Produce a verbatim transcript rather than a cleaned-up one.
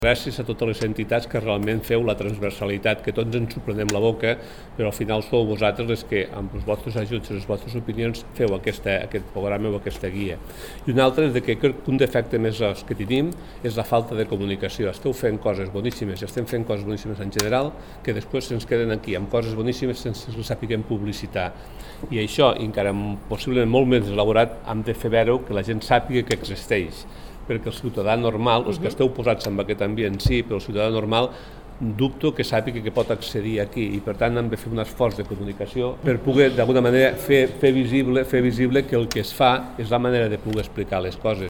Gràcies a totes les entitats que realment feu la transversalitat, que tots ens sorprenem la boca, però al final sou vosaltres les que, amb els vostres ajuts i les vostres opinions, feu aquesta, aquest programa o aquesta guia. I una altra és que crec que un defecte més que tenim és la falta de comunicació. Esteu fent coses boníssimes i estem fent coses boníssimes en general, que després se'ns queden aquí amb coses boníssimes sense que les sapiguem publicitar. I això, encara possiblement molt més elaborat, hem de fer veure que la gent sàpiga que existeix, perquè el ciutadà normal, els que esteu posats en aquest ambient sí, però el ciutadà normal dubto que sàpiga que pot accedir aquí i per tant hem de fer un esforç de comunicació per poder d'alguna manera fer, fer, visible, fer visible que el que es fa és la manera de poder explicar les coses.